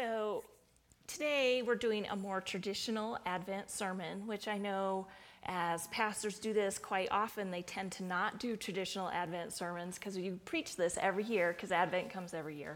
So today we're doing a more traditional Advent sermon, which I know as pastors do this quite often, they tend to not do traditional Advent sermons because you preach this every year because Advent comes every year.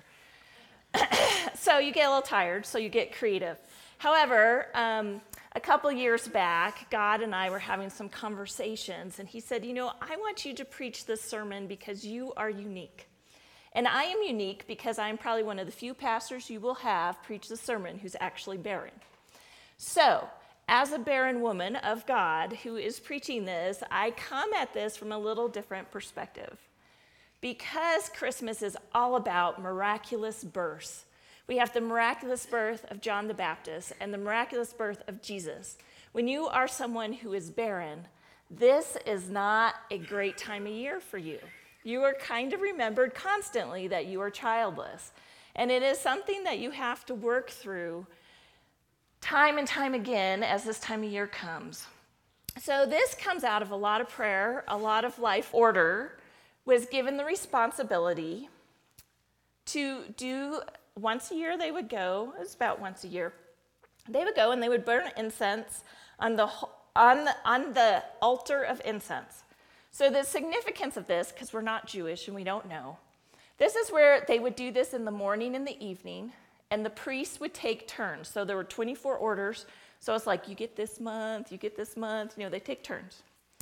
So you get a little tired, so you get creative. However, a couple years back, God and I were having some conversations, and he said, I want you to preach this sermon because you are unique. And I am unique because I'm probably one of the few pastors you will have preach the sermon who's actually barren. So, as a barren woman of God who is preaching this, I come at this from a little different perspective. Because Christmas is all about miraculous births. We have the miraculous birth of John the Baptist and the miraculous birth of Jesus. When you are someone who is barren, this is not a great time of year for you. You are kind of remembered constantly that you are childless. And it is something that you have to work through time and time again as this time of year comes. So this comes out of a lot of prayer, a lot of life order, was given the responsibility to do once a year. They would go, it was about once a year, they would go and they would burn incense on the altar of incense. So the significance of this, because we're not Jewish and we don't know, this is where they would do this in the morning and the evening, and the priests would take turns. So there were 24 orders, so it's like, you get this month, they take turns.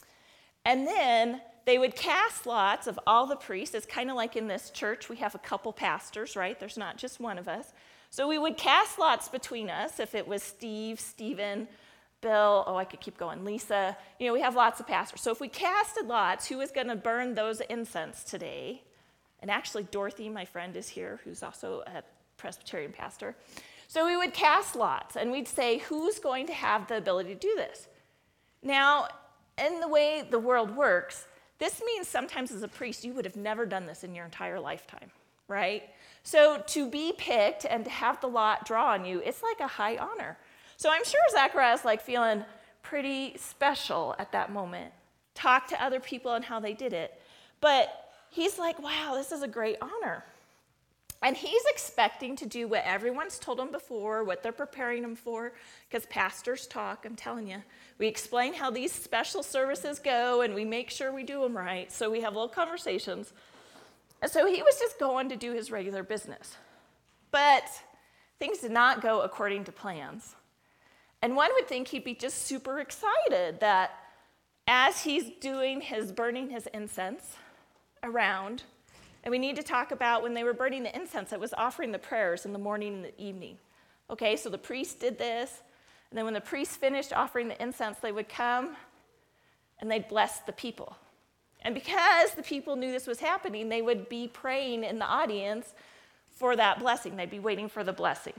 And then they would cast lots of all the priests. It's kind of like in this church, we have a couple pastors, right? There's not just one of us. So we would cast lots between us, if it was Steve, Stephen, Bill, I could keep going, Lisa. We have lots of pastors. So if we casted lots, who was going to burn those incense today? And actually, Dorothy, my friend, is here, who's also a Presbyterian pastor. So we would cast lots, and we'd say, who's going to have the ability to do this? Now, in the way the world works, this means sometimes as a priest, you would have never done this in your entire lifetime, right? So to be picked and to have the lot draw on you, it's like a high honor. So I'm sure Zechariah is feeling pretty special at that moment. Talk to other people on how they did it. But he's like, wow, this is a great honor. And he's expecting to do what everyone's told him before, what they're preparing him for, because pastors talk, I'm telling you. We explain how these special services go, and we make sure we do them right. So we have little conversations. And so he was just going to do his regular business. But things did not go according to plans. And one would think he'd be just super excited that as he's burning his incense around, and we need to talk about when they were burning the incense, it was offering the prayers in the morning and the evening. Okay, so the priest did this, and then when the priest finished offering the incense, they would come and they'd bless the people. And because the people knew this was happening, they would be praying in the audience for that blessing. They'd be waiting for the blessing.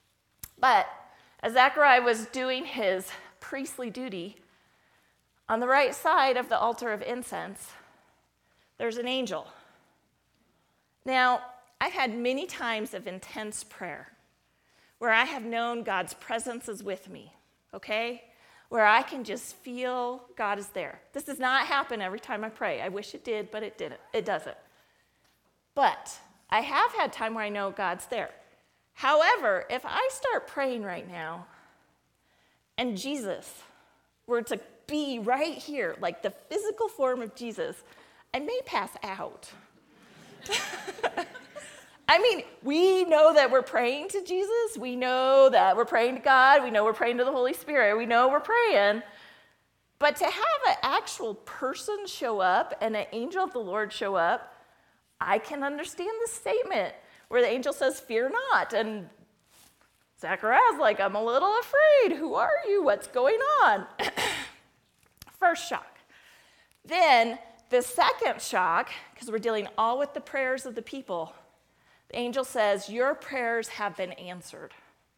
But as Zechariah was doing his priestly duty, on the right side of the altar of incense, there's an angel. Now, I've had many times of intense prayer where I have known God's presence is with me, okay? Where I can just feel God is there. This does not happen every time I pray. I wish it did, but it didn't. It doesn't. But I have had time where I know God's there. However, if I start praying right now and Jesus were to be right here, like the physical form of Jesus, I may pass out. We know that we're praying to Jesus. We know that we're praying to God. We know we're praying to the Holy Spirit. We know we're praying. But to have an actual person show up and an angel of the Lord show up, I can understand the statement where the angel says, fear not. And Zechariah's like, I'm a little afraid. Who are you? What's going on? First shock. Then the second shock, because we're dealing all with the prayers of the people, the angel says, your prayers have been answered.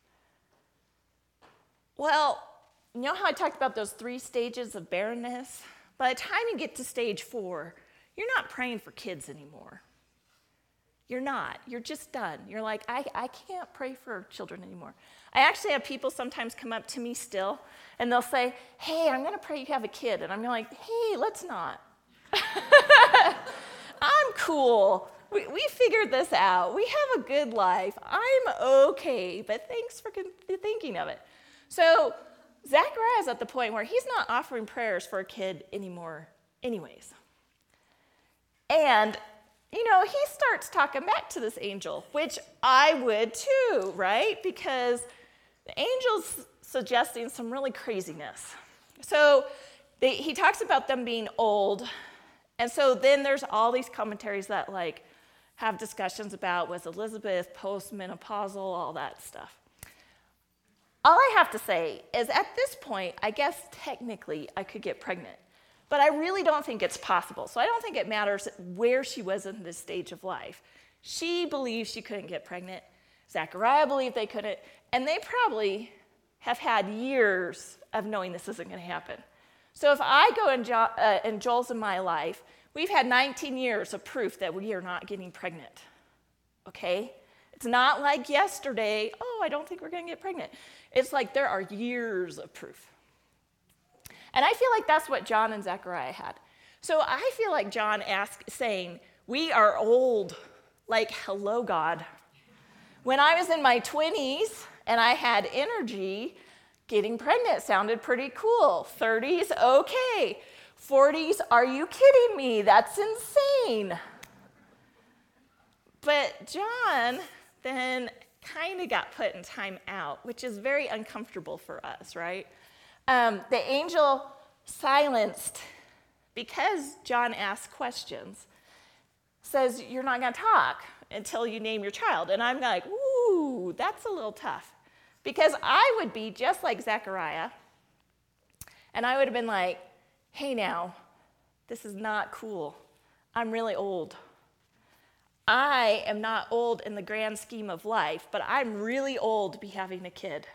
Well, you know how I talked about those 3 stages of barrenness? By the time you get to stage 4, you're not praying for kids anymore. You're not. You're just done. You're like, I can't pray for children anymore. I actually have people sometimes come up to me still, and they'll say, hey, I'm going to pray you have a kid. And I'm like, hey, let's not. I'm cool. we figured this out. We have a good life. I'm okay, but thanks for thinking of it. So Zechariah's at the point where he's not offering prayers for a kid anymore anyways. And, he starts talking back to this angel, which I would too, right? Because the angel's suggesting some really craziness. So he talks about them being old. And so then there's all these commentaries that have discussions about was Elizabeth postmenopausal, all that stuff. All I have to say is at this point, I guess technically I could get pregnant. But I really don't think it's possible. So I don't think it matters where she was in this stage of life. She believed she couldn't get pregnant. Zechariah believed they couldn't. And they probably have had years of knowing this isn't going to happen. So if I go in Joel's and my life, we've had 19 years of proof that we are not getting pregnant. Okay? It's not like yesterday, I don't think we're going to get pregnant. It's like there are years of proof. And I feel like that's what John and Zechariah had. So I feel like John saying, we are old, like, hello, God. When I was in my 20s and I had energy, getting pregnant sounded pretty cool. 30s, okay. 40s, are you kidding me? That's insane. But John then kind of got put in time out, which is very uncomfortable for us, right? The angel silenced, because John asked questions, says, you're not going to talk until you name your child. And I'm like, ooh, that's a little tough. Because I would be just like Zechariah, and I would have been like, hey now, this is not cool. I'm really old. I am not old in the grand scheme of life, but I'm really old to be having a kid.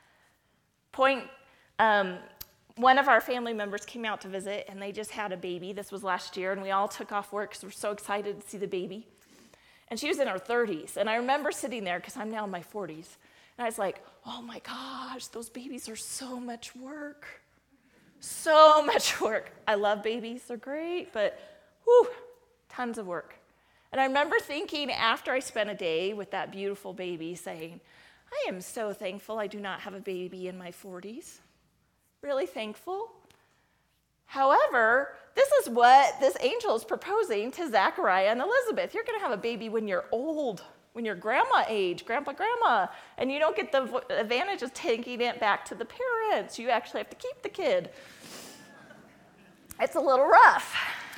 One of our family members came out to visit, and they just had a baby. This was last year, and we all took off work because we're so excited to see the baby. And she was in her 30s, and I remember sitting there, because I'm now in my 40s, and I was like, oh my gosh, those babies are so much work. So much work. I love babies, they're great, but tons of work. And I remember thinking after I spent a day with that beautiful baby saying, I am so thankful I do not have a baby in my 40s. Really thankful. However, this is what this angel is proposing to Zechariah and Elizabeth. You're going to have a baby when you're old, when you're grandma age, grandma, and you don't get the advantage of taking it back to the parents. You actually have to keep the kid. It's a little rough.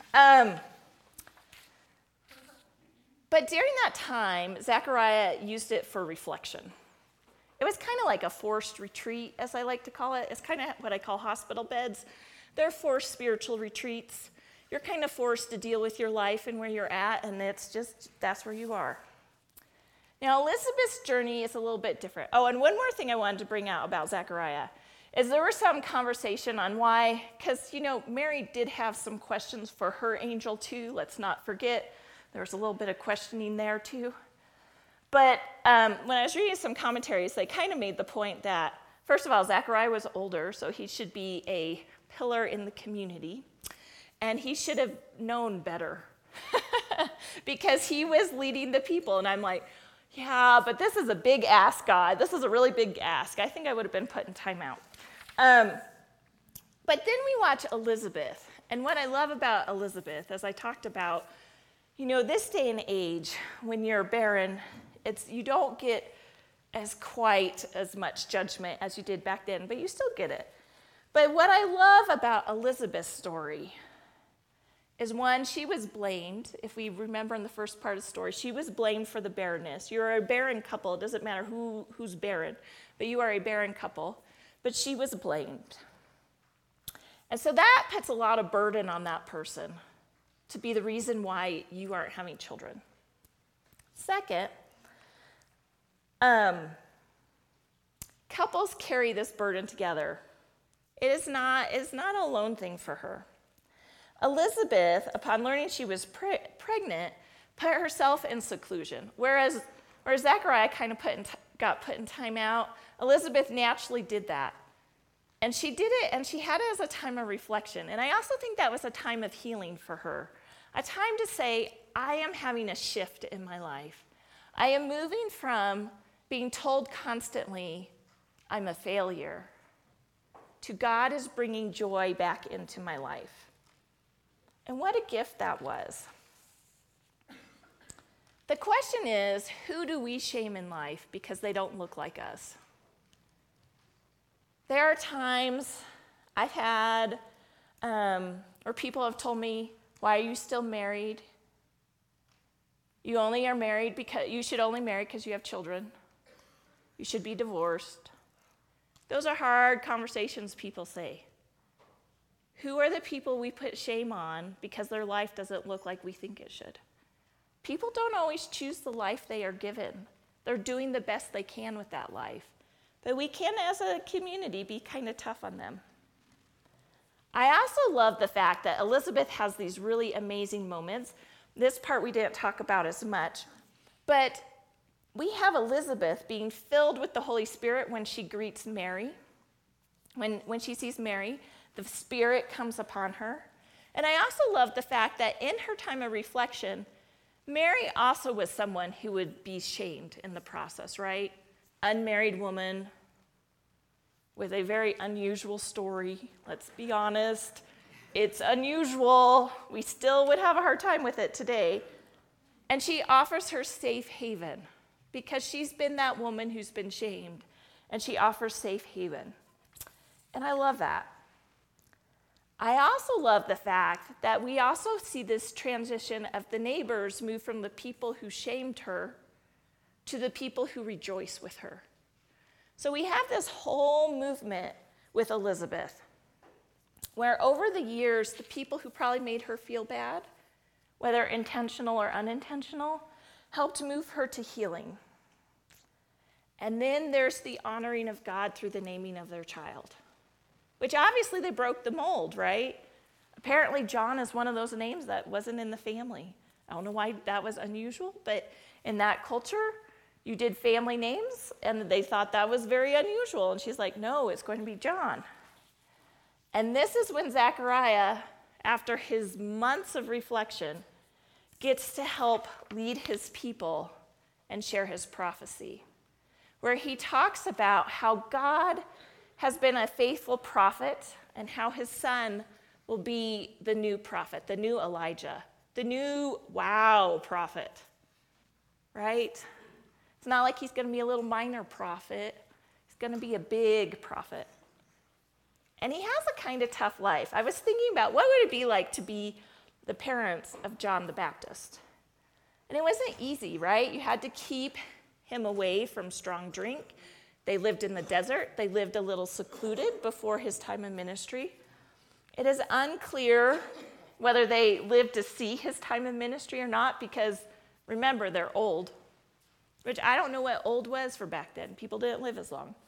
But during that time, Zechariah used it for reflection. It was kind of like a forced retreat, as I like to call it. It's kind of what I call hospital beds. They're forced spiritual retreats. You're kind of forced to deal with your life and where you're at, and that's where you are. Now, Elizabeth's journey is a little bit different. Oh, and one more thing I wanted to bring out about Zechariah is there was some conversation on why, because, Mary did have some questions for her angel too. Let's not forget. There was a little bit of questioning there too. But when I was reading some commentaries, they kind of made the point that, first of all, Zechariah was older, so he should be a pillar in the community. And he should have known better because he was leading the people. And I'm like, yeah, but this is a big ask, God. This is a really big ask. I think I would have been put in timeout. But then we watch Elizabeth. And what I love about Elizabeth, as I talked about, this day and age, when you're barren, you don't get quite as much judgment as you did back then, but you still get it. But what I love about Elizabeth's story is, one, she was blamed. If we remember in the first part of the story, she was blamed for the barrenness. You're a barren couple. It doesn't matter who's barren, but you are a barren couple. But she was blamed. And so that puts a lot of burden on that person to be the reason why you aren't having children. Second, couples carry this burden together. It's not a lone thing for her. Elizabeth, upon learning she was pregnant, put herself in seclusion, whereas Zechariah kind of got put in time out. Elizabeth naturally did that. And she did it, and she had it as a time of reflection. And I also think that was a time of healing for her. a time to say, I am having a shift in my life. I am moving from being told constantly, I'm a failure, to God is bringing joy back into my life. And what a gift that was. The question is, who do we shame in life because they don't look like us? There are times I've had, or people have told me, why are you still married? You only are married because you should only marry because you have children. You should be divorced. Those are hard conversations people say. Who are the people we put shame on because their life doesn't look like we think it should? People don't always choose the life they are given. They're doing the best they can with that life. But we can, as a community, be kind of tough on them. I also love the fact that Elizabeth has these really amazing moments. This part we didn't talk about as much. But we have Elizabeth being filled with the Holy Spirit when she greets Mary. When she sees Mary, the Spirit comes upon her. And I also love the fact that in her time of reflection, Mary also was someone who would be shamed in the process, right? Unmarried woman with a very unusual story. Let's be honest. It's unusual. We still would have a hard time with it today. And she offers her safe haven because she's been that woman who's been shamed, and she offers safe haven. And I love that. I also love the fact that we also see this transition of the neighbors move from the people who shamed her to the people who rejoice with her. So we have this whole movement with Elizabeth, where over the years, the people who probably made her feel bad, whether intentional or unintentional, helped move her to healing. And then there's the honoring of God through the naming of their child, which obviously they broke the mold, right? Apparently John is one of those names that wasn't in the family. I don't know why that was unusual, but in that culture, you did family names, and they thought that was very unusual. And she's like, no, it's going to be John. And this is when Zechariah, after his months of reflection, gets to help lead his people and share his prophecy, where he talks about how God has been a faithful prophet and how his son will be the new prophet, the new Elijah, the new wow prophet, right? It's not like he's going to be a little minor prophet. He's going to be a big prophet. And he has a kind of tough life. I was thinking about what would it be like to be the parents of John the Baptist. And it wasn't easy, right? You had to keep him away from strong drink. They lived in the desert. They lived a little secluded before his time in ministry. It is unclear whether they lived to see his time in ministry or not because, remember, they're old, which I don't know what old was for back then. People didn't live as long.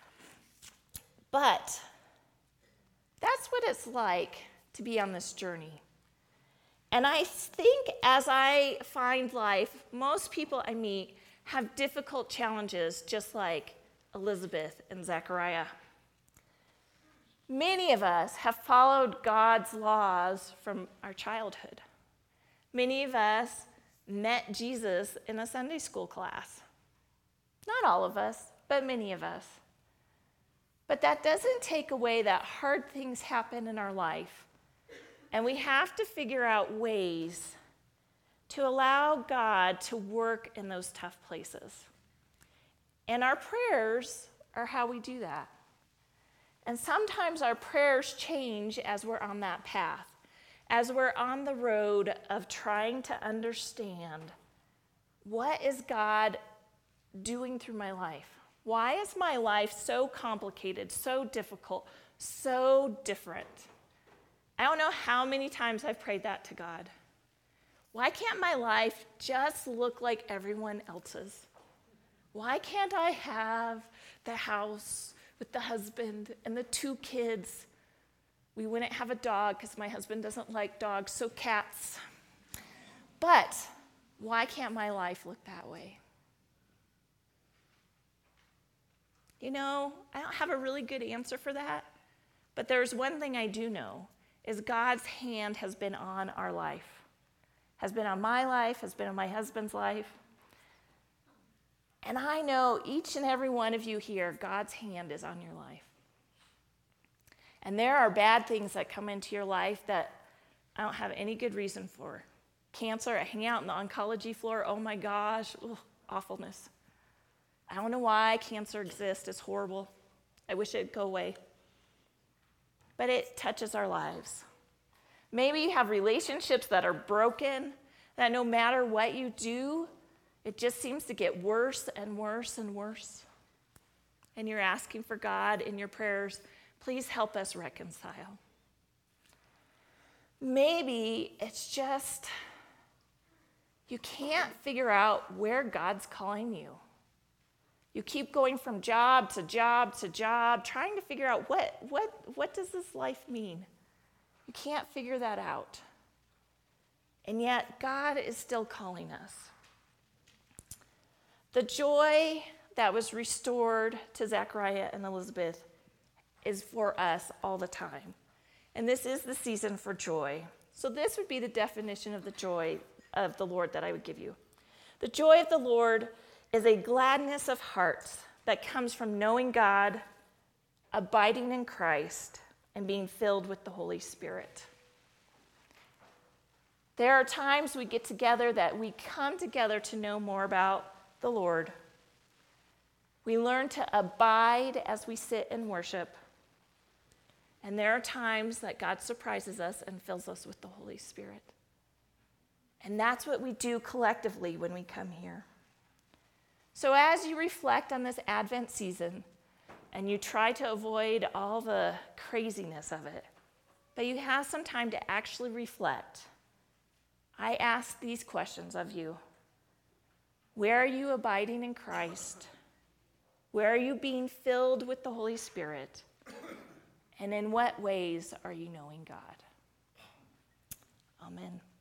But that's what it's like to be on this journey. And I think as I find life, most people I meet have difficult challenges just like Elizabeth and Zechariah. Many of us have followed God's laws from our childhood. Many of us met Jesus in a Sunday school class. Not all of us, but many of us. But that doesn't take away that hard things happen in our life. And we have to figure out ways to allow God to work in those tough places. And our prayers are how we do that. And sometimes our prayers change as we're on that path, as we're on the road of trying to understand what is God doing through my life? Why is my life so complicated, so difficult, so different? I don't know how many times I've prayed that to God. Why can't my life just look like everyone else's? Why can't I have the house with the husband and the 2 kids? We wouldn't have a dog because my husband doesn't like dogs, so cats. But why can't my life look that way? You know, I don't have a really good answer for that, but there's one thing I do know, is God's hand has been on our life. has been on my life, has been on my husband's life. And I know each and every one of you here, God's hand is on your life. And there are bad things that come into your life that I don't have any good reason for. Cancer, hanging out on the oncology floor, oh my gosh, awfulness. I don't know why cancer exists, it's horrible. I wish it'd go away. But it touches our lives. Maybe you have relationships that are broken, that no matter what you do, it just seems to get worse and worse and worse. And you're asking for God in your prayers, please help us reconcile. Maybe it's just you can't figure out where God's calling you. You keep going from job to job to job, trying to figure out what does this life mean? You can't figure that out. And yet God is still calling us. The joy that was restored to Zechariah and Elizabeth is for us all the time. And this is the season for joy. So this would be the definition of the joy of the Lord that I would give you. The joy of the Lord is a gladness of heart that comes from knowing God, abiding in Christ, and being filled with the Holy Spirit. There are times we get together that we come together to know more about the Lord. We learn to abide as we sit and worship. And there are times that God surprises us and fills us with the Holy Spirit. And that's what we do collectively when we come here. So as you reflect on this Advent season, and you try to avoid all the craziness of it, but you have some time to actually reflect, I ask these questions of you. Where are you abiding in Christ? Where are you being filled with the Holy Spirit? And in what ways are you knowing God? Amen.